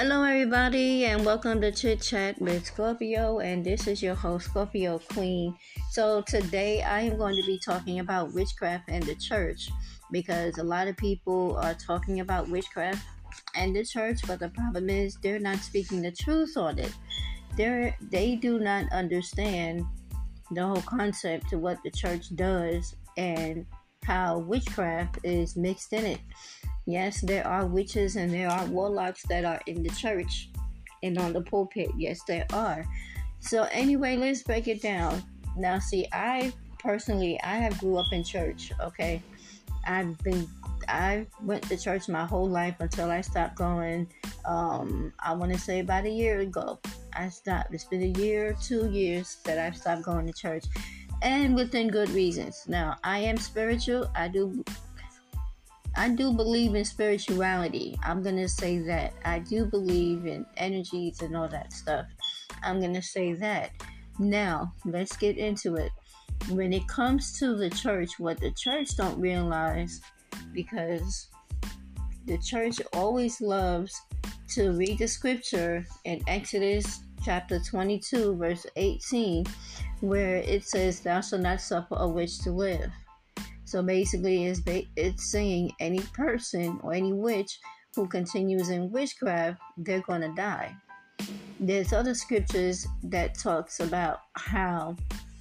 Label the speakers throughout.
Speaker 1: Hello, everybody, and welcome to Chit Chat with Scorpio. And this is your host, Scorpio Queen. So, today I am going to be talking about witchcraft and the church because a lot of people are talking about witchcraft and the church, but the problem is they're not speaking the truth on it. They do not understand the whole concept of what the church does and how witchcraft is mixed in it. Yes, there are witches and there are warlocks that are in the church and on the pulpit. Yes, there are. So anyway, let's break it down. Now, see, I have grew up in church. Okay, I went to church my whole life until I stopped going. I want to say about a year ago, I stopped. It's been a year, 2 years that I've stopped going to church, and within good reasons. Now, I am spiritual. I do believe in spirituality. I'm going to say that. I do believe in energies and all that stuff. I'm going to say that. Now, let's get into it. When it comes to the church, what the church don't realize, because the church always loves to read the scripture in Exodus chapter 22, verse 18, where it says, "Thou shalt not suffer a witch to live." So basically, it's saying any person or any witch who continues in witchcraft, they're going to die. There's other scriptures that talks about how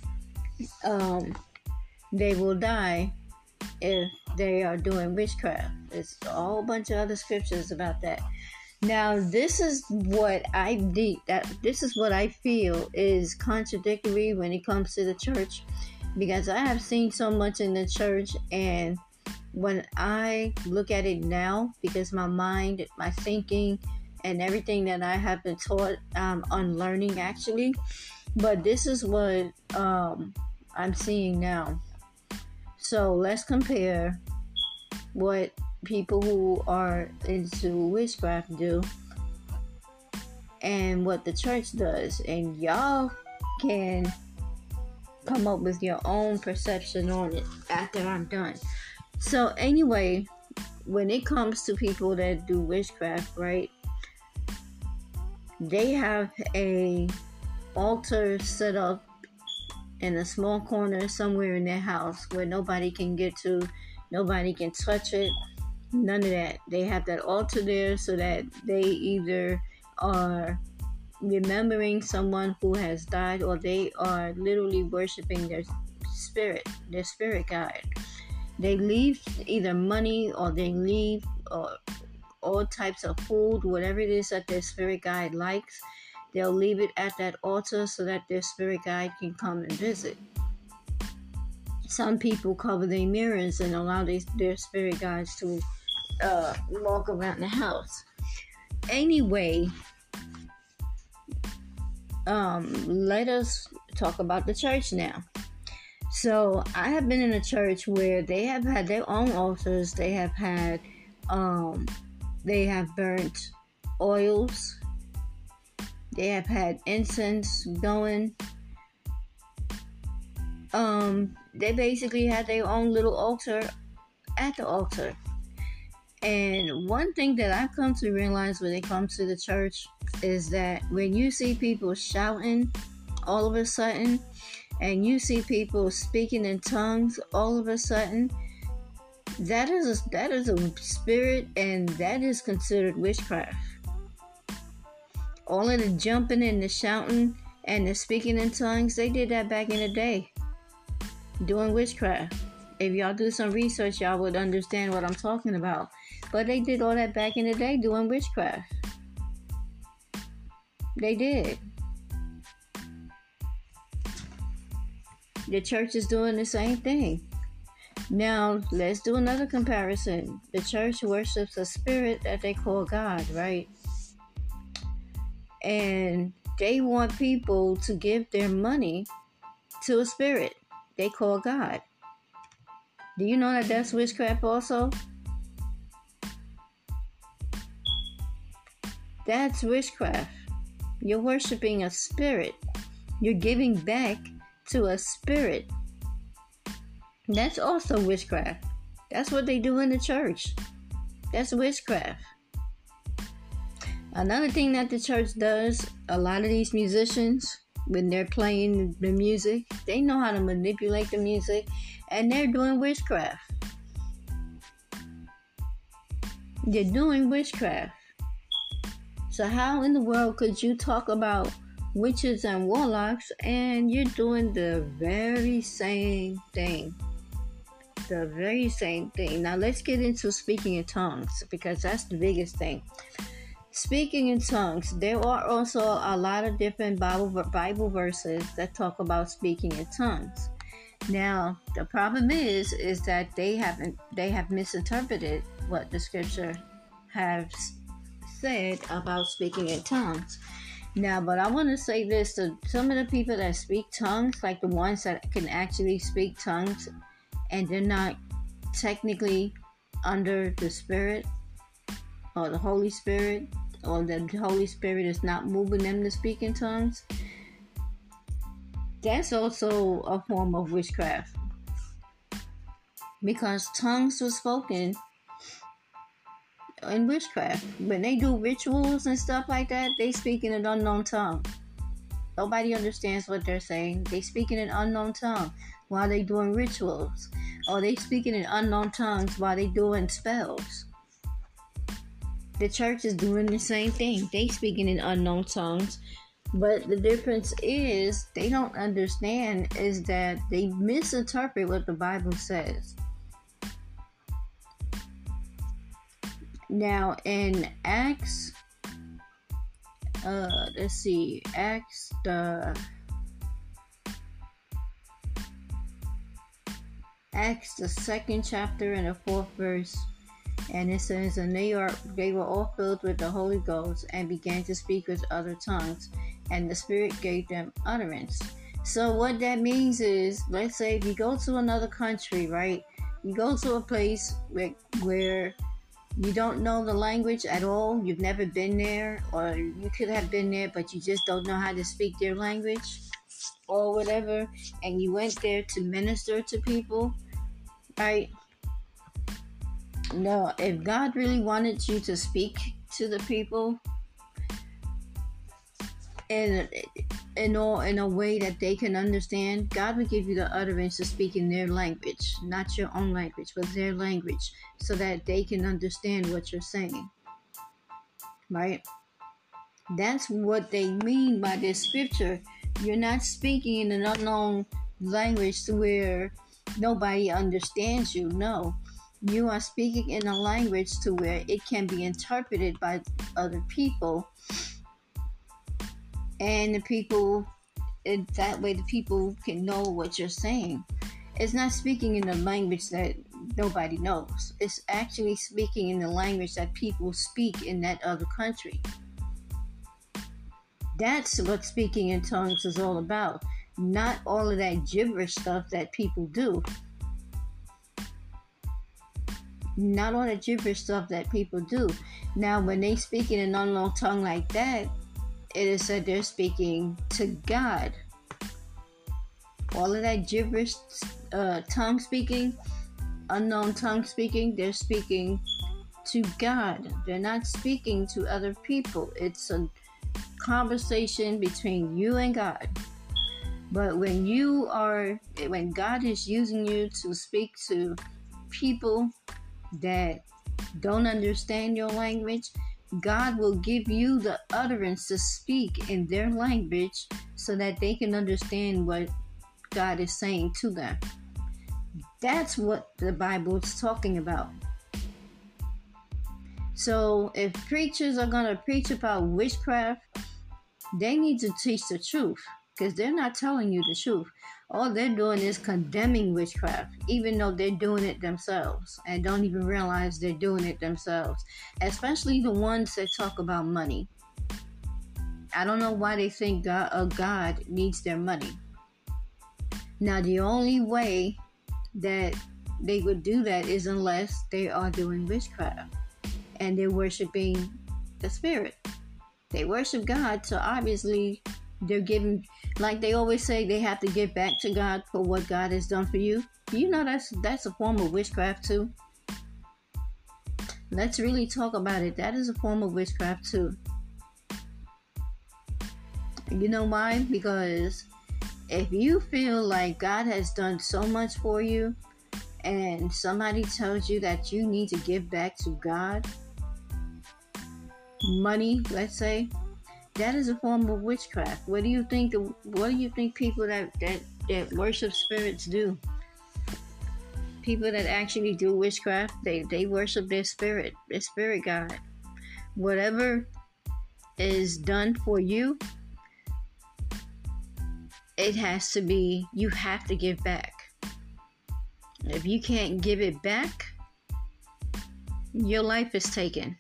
Speaker 1: they will die if they are doing witchcraft. There's a whole bunch of other scriptures about that. Now, this is what this is what I feel is contradictory when it comes to the church. Because I have seen so much in the church, and when I look at it now, because my mind, my thinking, and everything that I have been taught, I'm unlearning actually. But this is what I'm seeing now. So let's compare what people who are into witchcraft do and what the church does. And y'all can come up with your own perception on it after I'm done. So anyway, when it comes to people that do witchcraft, right, they have a altar set up in a small corner somewhere in their house where nobody can get to, nobody can touch it, none of that. They have that altar there so that they either are remembering someone who has died, or they are literally worshiping their spirit guide. They leave either money, or they leave all types of food, whatever it is that their spirit guide likes. They'll leave it at that altar so that their spirit guide can come and visit. Some people cover their mirrors and allow their spirit guides to walk around the house. Anyway, let us talk about the church now. So I have been in a church where they have had their own altars. They have had, they have burnt oils. They have had incense going. They basically had their own little altar at the altar. And one thing that I've come to realize when it comes to the church is that when you see people shouting all of a sudden, and you see people speaking in tongues all of a sudden, that is a spirit, and that is considered witchcraft. All of the jumping and the shouting and the speaking in tongues, they did that back in the day, doing witchcraft. If y'all do some research, y'all would understand what I'm talking about. But they did all that back in the day doing witchcraft. They did. The church is doing the same thing. Now, let's do another comparison. The church worships a spirit that they call God, right? And they want people to give their money to a spirit they call God. Do you know that that's witchcraft also? That's witchcraft. You're worshiping a spirit. You're giving back to a spirit. That's also witchcraft. That's what they do in the church. That's witchcraft. Another thing that the church does, a lot of these musicians, when they're playing the music, they know how to manipulate the music, and they're doing witchcraft. They're doing witchcraft. So how in the world could you talk about witches and warlocks and you're doing the very same thing? The very same thing. Now let's get into speaking in tongues, because that's the biggest thing. Speaking in tongues, there are also a lot of different Bible verses that talk about speaking in tongues. Now, the problem is that they have misinterpreted what the scripture has said about speaking in tongues. Now, but I want to say this to some of the people that speak tongues, like the ones that can actually speak tongues and they're not technically under the Spirit or the Holy Spirit, or the Holy Spirit is not moving them to speak in tongues, that's also a form of witchcraft. Because tongues were spoken in witchcraft. When they do rituals and stuff like that, they speak in an unknown tongue. Nobody understands what they're saying. They speak in an unknown tongue while they doing rituals. Or they speak in unknown tongues while they doing spells. The church is doing the same thing. They speaking in unknown tongues. But the difference is they don't understand is that they misinterpret what the Bible says. Now in Acts, Acts the 2nd chapter and the 4th verse, and it says, and they were all filled with the Holy Ghost and began to speak with other tongues, and the Spirit gave them utterance. So what that means is, let's say if you go to another country, right? You go to a place where you don't know the language at all, you've never been there, or you could have been there, but you just don't know how to speak their language or whatever, and you went there to minister to people, right? No, if God really wanted you to speak to the people in a way that they can understand, God would give you the utterance to speak in their language, not your own language, but their language, so that they can understand what you're saying, right? That's what they mean by this scripture. You're not speaking in an unknown language to where nobody understands you. No, you are speaking in a language to where it can be interpreted by other people, and that way the people can know what you're saying. It's not speaking in a language that nobody knows. It's actually speaking in the language that people speak in that other country. That's what speaking in tongues is all about. Not all of that gibberish stuff that people do. Not all the gibberish stuff that people do. Now, when they speak in an unknown tongue like that, it is said they're speaking to God. All of that gibberish tongue speaking, unknown tongue speaking, they're speaking to God. They're not speaking to other people. It's a conversation between you and God. But when God is using you to speak to people that don't understand your language, God will give you the utterance to speak in their language so that they can understand what God is saying to them. That's what the Bible is talking about. So if preachers are going to preach about witchcraft, they need to teach the truth, because they're not telling you the truth. All they're doing is condemning witchcraft, even though they're doing it themselves and don't even realize they're doing it themselves. Especially the ones that talk about money. I don't know why they think God needs their money. Now, the only way that they would do that is unless they are doing witchcraft and they're worshiping the spirit. They worship God, so obviously they're giving, like they always say, they have to give back to God for what God has done for you. You know that's a form of witchcraft too. Let's really talk about it. That is a form of witchcraft too. You know why? Because if you feel like God has done so much for you and somebody tells you that you need to give back to God money, let's say, that is a form of witchcraft. What do you think people that worship spirits do? People that actually do witchcraft, they worship their spirit God. Whatever is done for you, it has to be, you have to give back. If you can't give it back, your life is taken.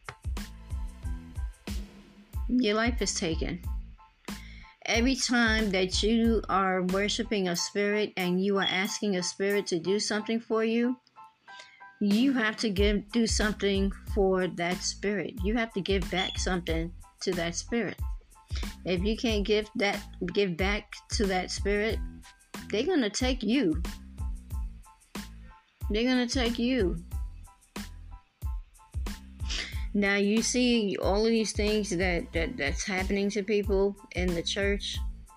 Speaker 1: Your life is taken. Every time that you are worshiping a spirit and you are asking a spirit to do something for you, you have to do something for that spirit. You have to give back something to that spirit. If you can't give back to that spirit, they're going to take you. They're going to take you. Now you see all of these things that's happening to people in the church.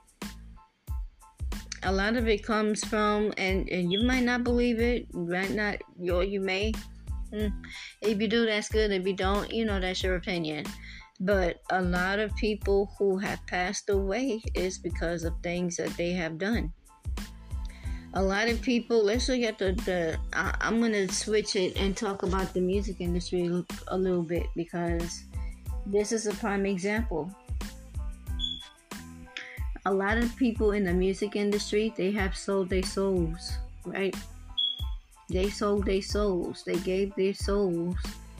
Speaker 1: A lot of it comes from, and you might not believe it, you may. If you do, that's good. If you don't, that's your opinion. But a lot of people who have passed away is because of things that they have done. A lot of people, let's look at I'm going to switch it and talk about the music industry a little bit, because this is a prime example. A lot of people in the music industry, they have sold their souls, right? They sold their souls. They gave their souls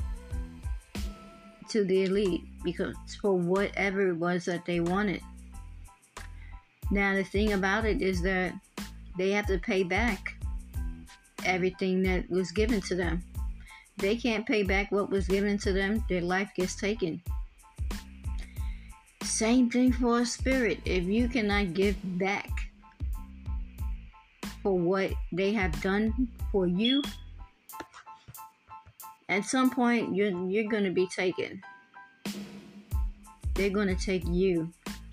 Speaker 1: to the elite because for whatever it was that they wanted. Now the thing about it is that they have to pay back everything that was given to them. They can't pay back what was given to them, their life gets taken. Same thing for a spirit. If you cannot give back for what they have done for you, at some point you're going to be taken. They're going to take you.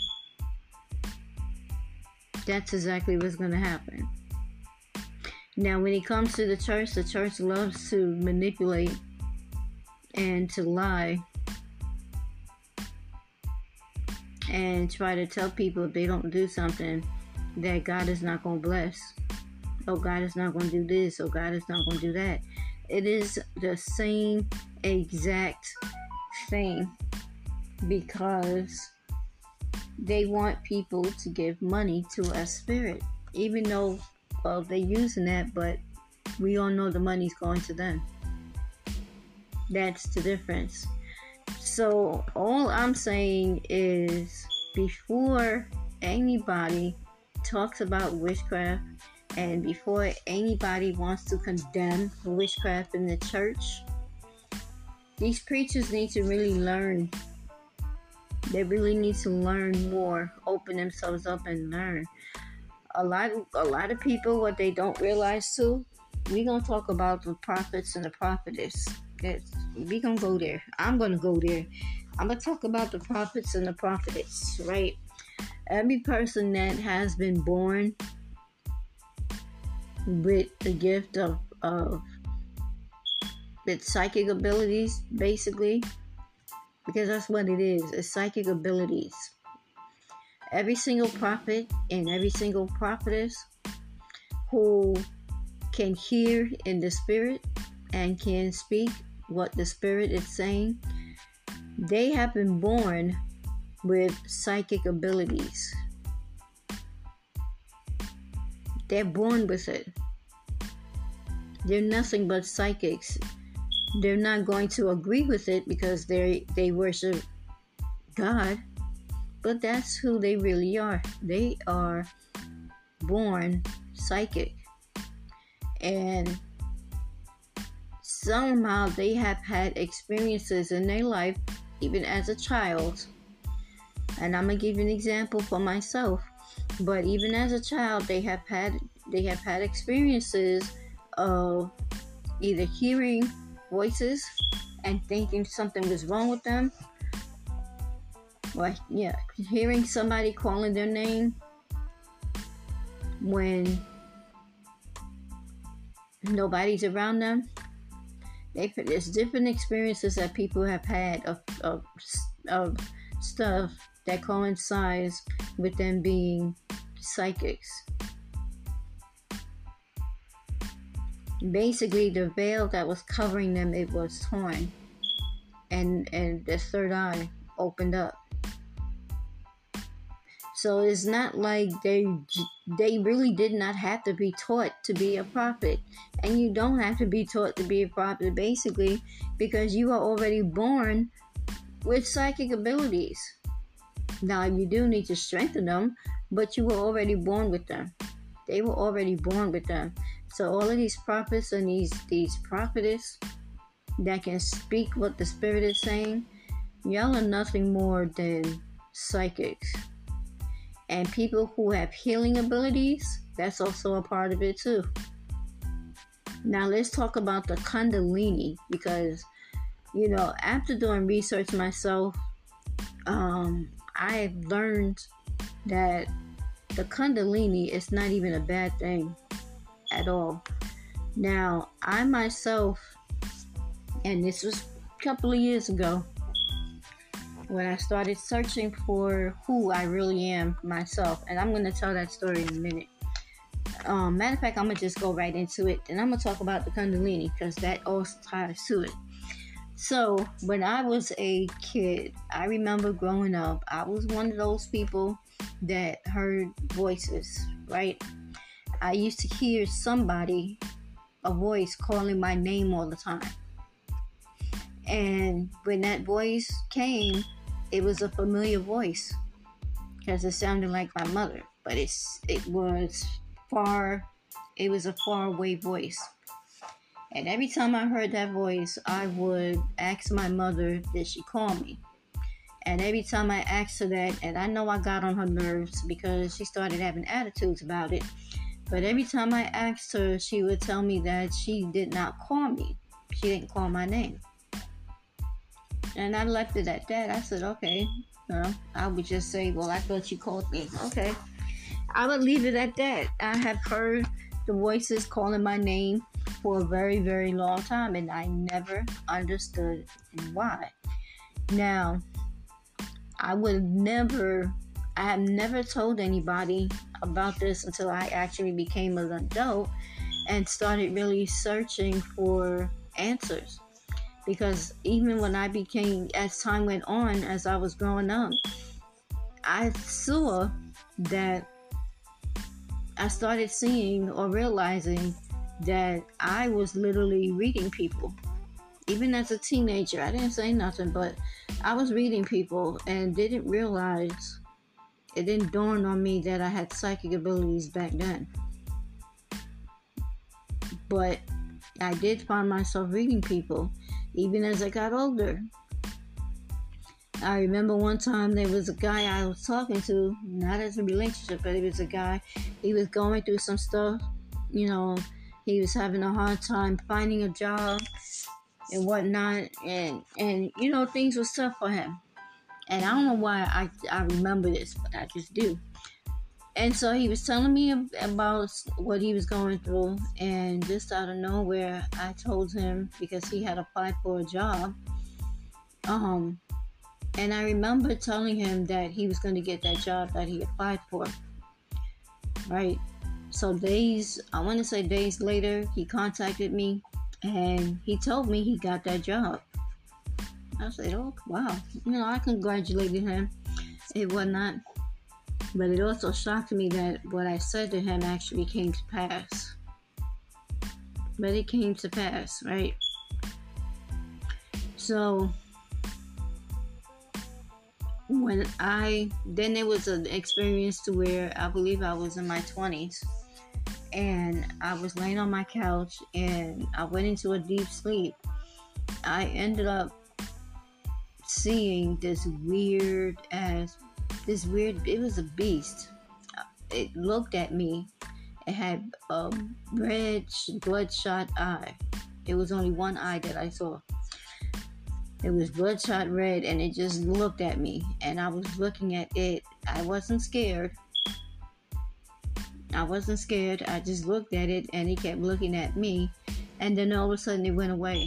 Speaker 1: That's exactly what's going to happen. Now, when it comes to the church loves to manipulate and to lie and try to tell people if they don't do something that God is not going to bless. Oh, God is not going to do this. Oh, God is not going to do that. It is the same exact thing, because they want people to give money to a spirit, even though, well, they're using that, but we all know the money's going to them. That's the difference. So all I'm saying is, before anybody talks about witchcraft and before anybody wants to condemn witchcraft in the church, these preachers need to really learn. They really need to learn more, open themselves up and learn. A lot of people, what they don't realize too, we're going to talk about the prophets and the prophetess. We're going to go there. I'm going to go there. I'm going to talk about the prophets and the prophetess, right? Every person that has been born with the gift of with psychic abilities, basically, because that's what it is. It's psychic abilities. Every single prophet and every single prophetess who can hear in the spirit and can speak what the spirit is saying, they have been born with psychic abilities. They're born with it. They're nothing but psychics. They're not going to agree with it because they worship God, but that's who they really are. They are born psychic, and somehow they have had experiences in their life, even as a child. And I'm gonna give you an example for myself. But even as a child, they have had experiences of either hearing voices and thinking something was wrong with them, Like, yeah, hearing somebody calling their name when nobody's around them. There's different experiences that people have had of stuff that coincides with them being psychics. Basically, the veil that was covering them, it was torn, and the third eye opened up. So it's not like they really did not have to be taught to be a prophet. And you don't have to be taught to be a prophet, basically, because you are already born with psychic abilities. Now, you do need to strengthen them, but you were already born with them. They were already born with them. So all of these prophets and these prophetess that can speak what the Spirit is saying, y'all are nothing more than psychics. And people who have healing abilities, that's also a part of it too. Now let's talk about the Kundalini, because, after doing research myself, I learned that the Kundalini is not even a bad thing at all. Now, I myself, and this was a couple of years ago, when I started searching for who I really am myself. And I'm going to tell that story in a minute. Matter of fact, I'm going to just go right into it. And I'm going to talk about the Kundalini, because that also ties to it. So, when I was a kid, I remember growing up, I was one of those people that heard voices, right? I used to hear a voice calling my name all the time. And when that voice came, it was a familiar voice, because it sounded like my mother, but it was a far away voice. And every time I heard that voice, I would ask my mother, did she call me? And every time I asked her that, and I know I got on her nerves because she started having attitudes about it, but every time I asked her, she would tell me that she did not call me. She didn't call my name. And I left it at that. I said, okay. I would just say, well, I thought you called me. Okay. I would leave it at that. I have heard the voices calling my name for a very, very long time, and I never understood why. Now, I have never told anybody about this until I actually became an adult and started really searching for answers. Because even when as time went on, as I was growing up, I saw that I started seeing or realizing that I was literally reading people. Even as a teenager, I didn't say nothing, but I was reading people and didn't realize, it didn't dawn on me that I had psychic abilities back then. But I did find myself reading people even as I got older. I remember one time there was a guy I was talking to, not as a relationship, but it was a guy. He was going through some stuff. He was having a hard time finding a job and whatnot. And things were tough for him. And I don't know why I remember this, but I just do. And so he was telling me about what he was going through, and just out of nowhere, I told him, because he had applied for a job, and I remember telling him that he was going to get that job that he applied for, right? So days later, he contacted me, and he told me he got that job. I said, oh, wow. I congratulated him and whatnot. But it also shocked me that what I said to him actually came to pass. But it came to pass, right? So, then there was an experience to where I believe I was in my 20s. And I was laying on my couch and I went into a deep sleep. I ended up seeing it was a beast. It looked at me. It had a red bloodshot eye. It was only one eye that I saw. It was bloodshot red, and it just looked at me, and I was looking at it. I wasn't scared. I just looked at it, and it kept looking at me, and then all of a sudden it went away.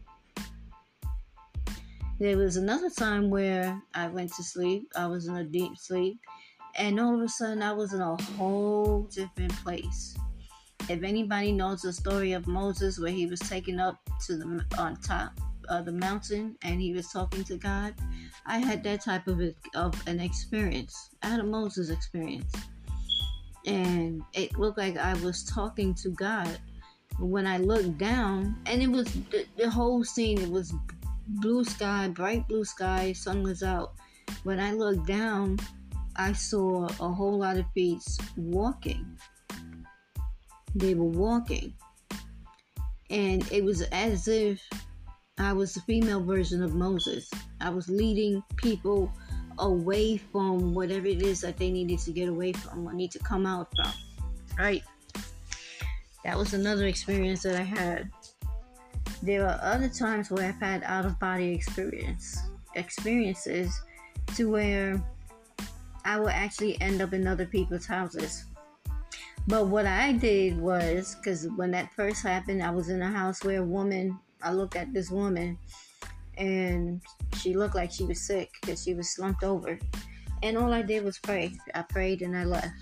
Speaker 1: There was another time where I went to sleep. I was in a deep sleep, and all of a sudden I was in a whole different place. If anybody knows the story of Moses, where he was taken up to the on top of the mountain and he was talking to God, I had that type of an experience. I had a Moses experience, and it looked like I was talking to God. When I looked down, and it was the whole scene, it was blue sky, bright blue sky, sun was out. When I looked down, I saw a whole lot of feet walking. They were walking, and it was as if I was the female version of Moses. I was leading people away from whatever it is that they needed to get away from or need to come out from. Right? That was another experience that I had. There are other times where I've had out-of-body experiences to where I will actually end up in other people's houses. But what I did was, because when that first happened, I was in a house where I looked at this woman, and she looked like she was sick because she was slumped over. And all I did was pray. I prayed and I left.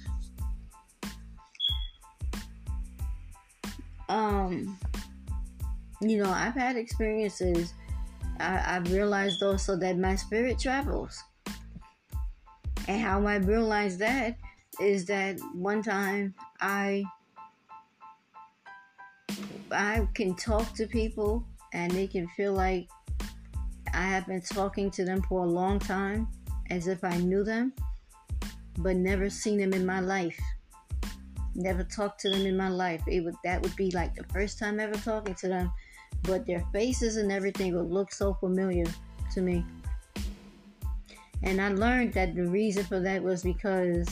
Speaker 1: I've had experiences. I've realized also that my spirit travels. And how I realized that is that one time I can talk to people and they can feel like I have been talking to them for a long time, as if I knew them, but never seen them in my life. Never talked to them in my life. That would be like the first time ever talking to them, but their faces and everything would look so familiar to me. And I learned that the reason for that was because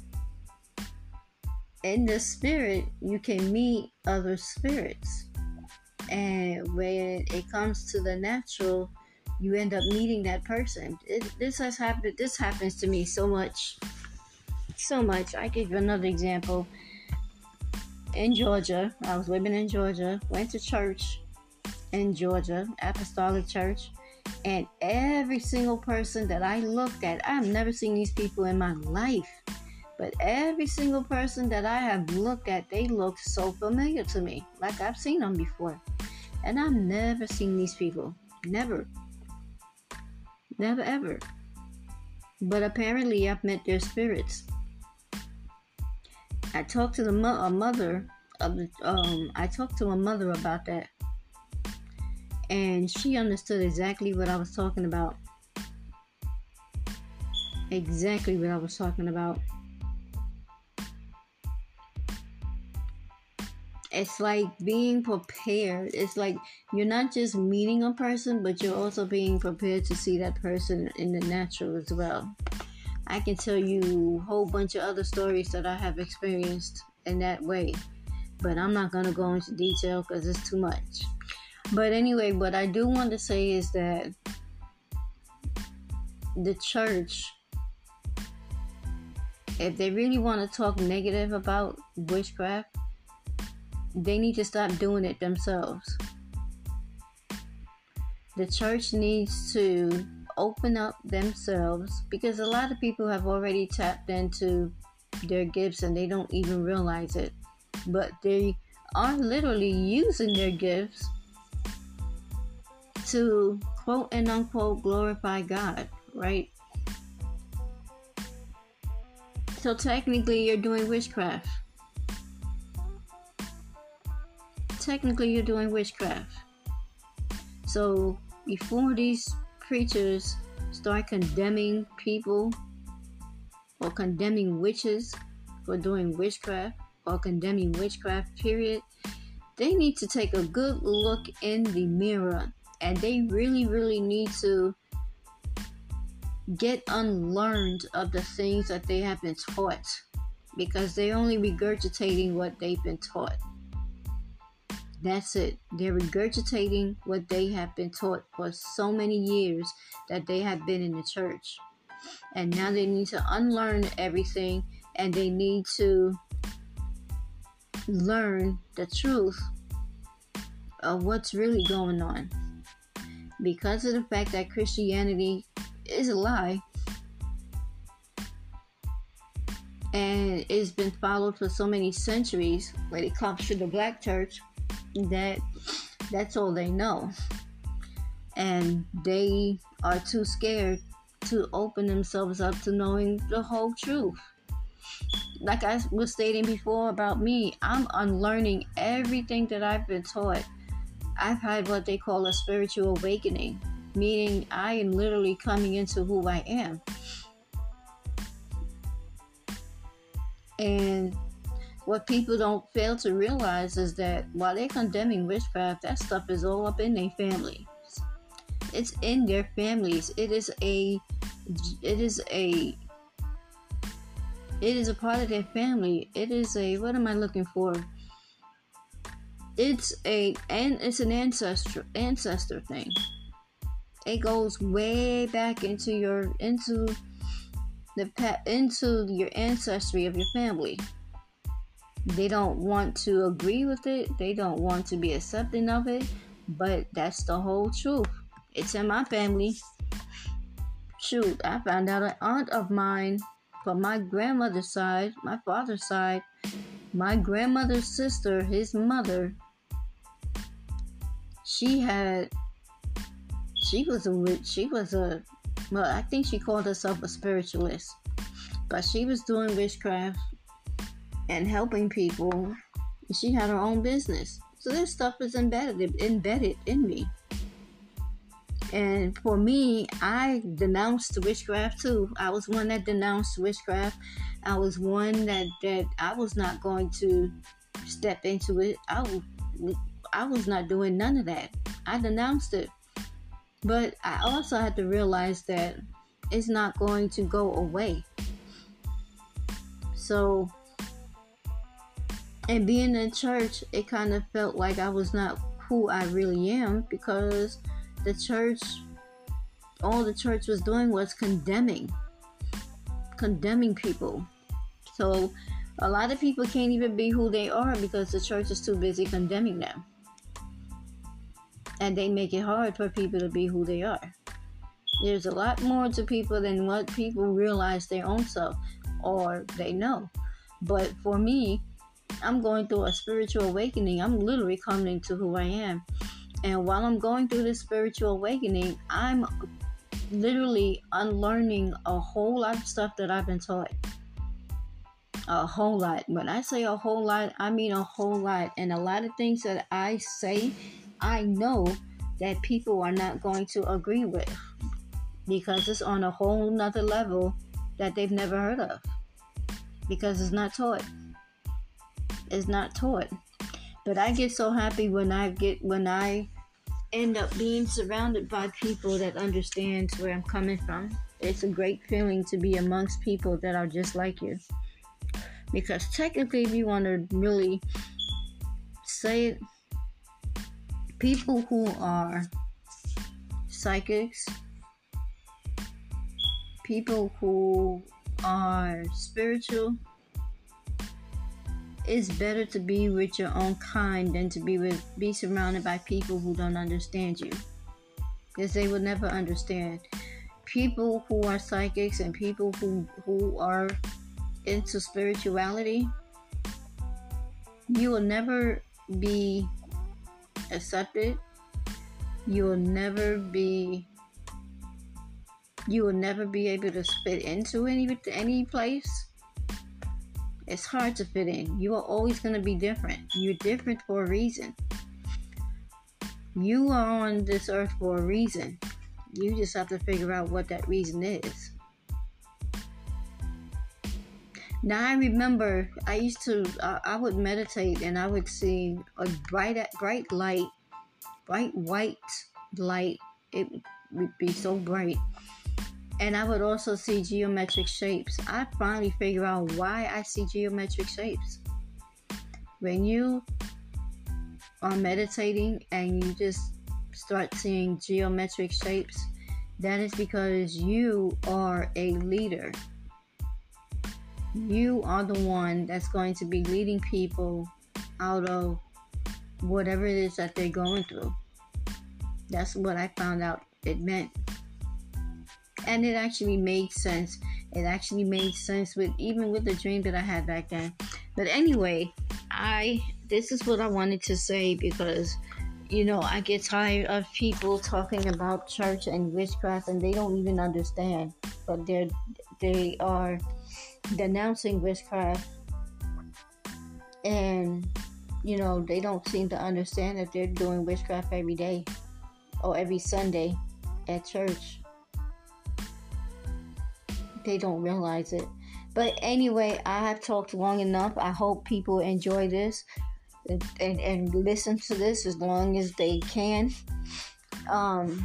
Speaker 1: in the spirit, you can meet other spirits. And when it comes to the natural, you end up meeting that person. This happens to me so much. I give you another example. In Georgia, I was living in Georgia, went to church in Georgia, Apostolic Church, and every single person that I looked at, I've never seen these people in my life, but every single person that I have looked at, they looked so familiar to me, like I've seen them before. And I've never seen these people. Never ever. But apparently I've met their spirits. I talked to a mother about that, and she understood exactly what I was talking about. It's like being prepared. It's like you're not just meeting a person, but you're also being prepared to see that person in the natural as well. I can tell you a whole bunch of other stories that I have experienced in that way, but I'm not going to go into detail because it's too much. But anyway, what I do want to say is that the church, if they really want to talk negative about witchcraft, they need to stop doing it themselves. The church needs to open up themselves, because a lot of people have already tapped into their gifts and they don't even realize it. But they are literally using their gifts to quote and unquote glorify God, right? So technically you're doing witchcraft. So before these preachers start condemning people or condemning witches for doing witchcraft or condemning witchcraft, period, they need to take a good look in the mirror, and they really, really need to get unlearned of the things that they have been taught, because they're only regurgitating what they've been taught. That's it. They're regurgitating what they have been taught for so many years that they have been in the church. And now they need to unlearn everything, and they need to learn the truth of what's really going on. Because of the fact that Christianity is a lie, and it's been followed for so many centuries when it comes to the black church, that's all they know. And they are too scared to open themselves up to knowing the whole truth. Like I was stating before about me, I'm unlearning everything that I've been taught. I've had what they call a spiritual awakening, meaning I am literally coming into who I am. And what people don't fail to realize is that while they're condemning witchcraft, that stuff is all up in their family. It's in their families. It is a part of their family. It is what am I looking for? It's an ancestor thing. It goes way back into your ancestry of your family. They don't want to agree with it. They don't want to be accepting of it. But that's the whole truth. It's in my family. Shoot, I found out an aunt of mine from my grandmother's side, my father's side, my grandmother's sister, his mother, I think she called herself a spiritualist, but she was doing witchcraft and helping people. She had her own business. So this stuff is embedded in me. And for me, I denounced witchcraft too. I was one that denounced witchcraft. I was one that I was not going to step into it. I was not doing none of that. I denounced it. But I also had to realize that it's not going to go away. So, and being in church, it kind of felt like I was not who I really am, because all the church was doing was condemning people. So a lot of people can't even be who they are because the church is too busy condemning them. And they make it hard for people to be who they are. There's a lot more to people than what people realize their own self or they know. But for me, I'm going through a spiritual awakening. I'm literally coming to who I am. And while I'm going through this spiritual awakening, I'm literally unlearning a whole lot of stuff that I've been taught. A whole lot. When I say a whole lot, I mean a whole lot. And a lot of things that I say, I know that people are not going to agree with, because it's on a whole nother level that they've never heard of, because it's not taught. It's not taught. But I get so happy when I end up being surrounded by people that understands where I'm coming from. It's a great feeling to be amongst people that are just like you. Because technically, if you want to really say it, people who are psychics, people who are spiritual, it's better to be with your own kind than to be surrounded by people who don't understand you, because they will never understand. People who are psychics and people who are into spirituality, you will never be accepted. You will never be able to fit into any place. It's hard to fit in. You are always going to be different. You're different for a reason. You are on this earth for a reason. You just have to figure out what that reason is. Now, I remember I would meditate and I would see a bright light, bright white light. It would be so bright. And I would also see geometric shapes. I finally figured out why I see geometric shapes. When you are meditating and you just start seeing geometric shapes, that is because you are a leader. You are the one that's going to be leading people out of whatever it is that they're going through. That's what I found out it meant. And it actually made sense. It actually made sense with the dream that I had back then. But anyway, this is what I wanted to say, because I get tired of people talking about church and witchcraft and they don't even understand. But they are denouncing witchcraft, and they don't seem to understand that they're doing witchcraft every day or every Sunday at church. They don't realize it. But anyway, I have talked long enough. I hope people enjoy this and listen to this as long as they can. And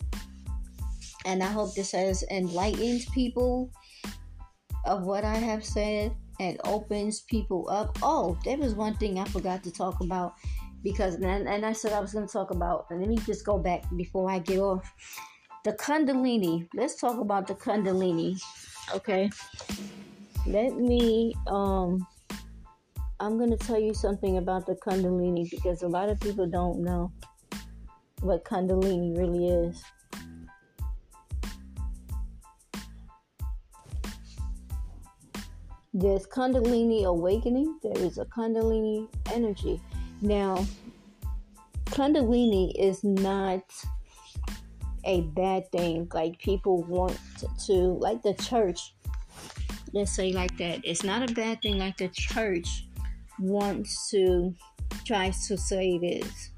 Speaker 1: I hope this has enlightened people of what I have said and opens people up. Oh, there was one thing I forgot to talk about, because and I said I was going to talk about, and let me just go back before I get off. The Kundalini. Let's talk about the Kundalini. Okay. I'm going to tell you something about the Kundalini, because a lot of people don't know what Kundalini really is. There's Kundalini awakening. There is a Kundalini energy. Now, Kundalini is not a bad thing like people want to, like the church. Let's say like that. It's not a bad thing like the church tries to say it is.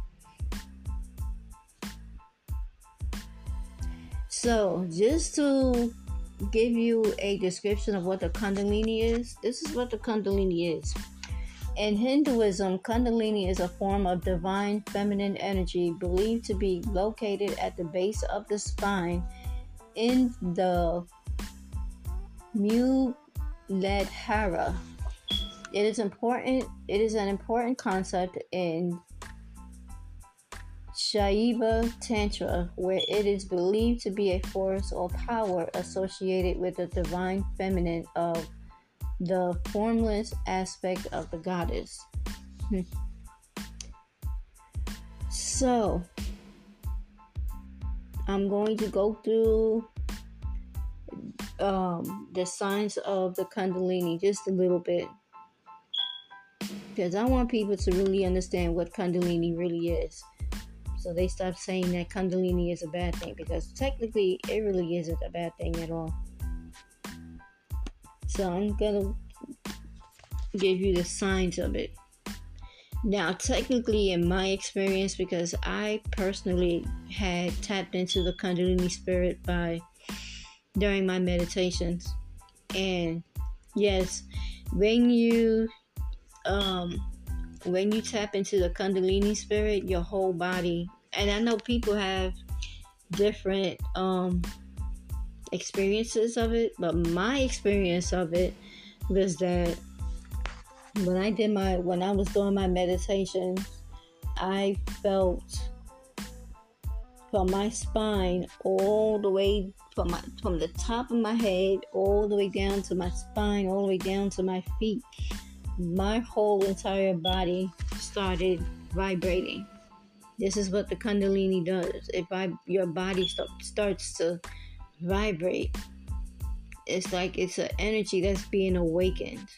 Speaker 1: So, just to give you a description of what the Kundalini is, this is what the Kundalini is. In Hinduism, Kundalini is a form of divine feminine energy believed to be located at the base of the spine in the Muladhara. It is an important concept in Shaiva Tantra, where it is believed to be a force or power associated with the divine feminine of the formless aspect of the goddess. So, I'm going to go through the signs of the Kundalini just a little bit, because I want people to really understand what Kundalini really is, so they stop saying that Kundalini is a bad thing, because technically it really isn't a bad thing at all. So I'm gonna give you the signs of it. Now, technically, in my experience, because I personally had tapped into the Kundalini spirit during my meditations, and yes, when you tap into the Kundalini spirit, your whole body, and I know people have different experiences of it, but my experience of it was that when I was doing my meditation, I felt from my spine all the way from the top of my head all the way down to my spine, all the way down to my feet. My whole entire body started vibrating. This is what the Kundalini does. Your body starts to vibrate. It's like it's an energy that's being awakened.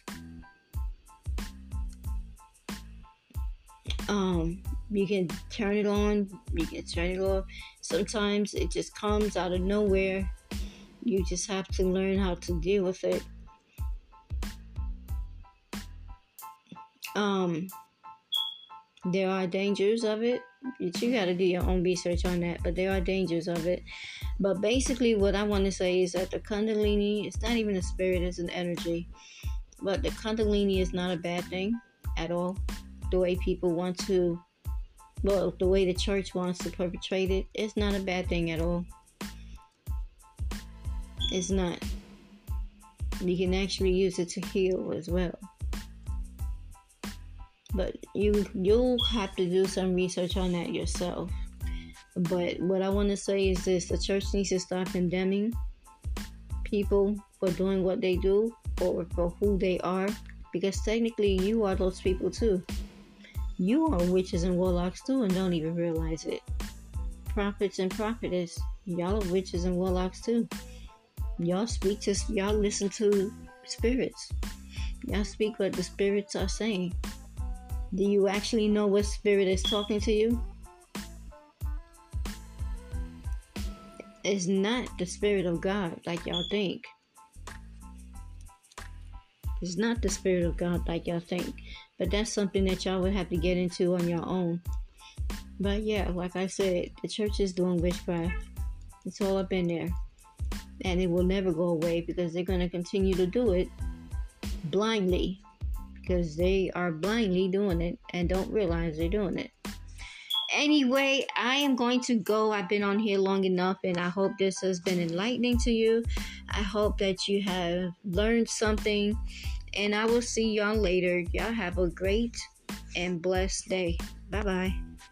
Speaker 1: You can turn it on, you can turn it off. Sometimes it just comes out of nowhere. You just have to learn how to deal with it. There are dangers of it. You got to do your own research on that, but there are dangers of it. But basically what I want to say is that the Kundalini, it's not even a spirit, it's an energy. But the Kundalini is not a bad thing at all. The way people want to, the way the church wants to perpetrate it, it's not a bad thing at all. It's not. You can actually use it to heal as well. But you'll have to do some research on that yourself. But what I want to say is this: the church needs to start condemning people for doing what they do or for who they are, because technically you are those people too. You are witches and warlocks too and don't even realize it. Prophets and prophetess, y'all are witches and warlocks too. Y'all listen to spirits. Y'all speak what the spirits are saying. Do you actually know what spirit is talking to you? It's not the Spirit of God like y'all think. It's not the Spirit of God like y'all think. But that's something that y'all would have to get into on your own. But yeah, like I said, the church is doing witchcraft. It's all up in there. And it will never go away because they're going to continue to do it blindly. Because they are blindly doing it and don't realize they're doing it. Anyway, I am going to go. I've been on here long enough, and I hope this has been enlightening to you. I hope that you have learned something, and I will see y'all later. Y'all have a great and blessed day. Bye-bye.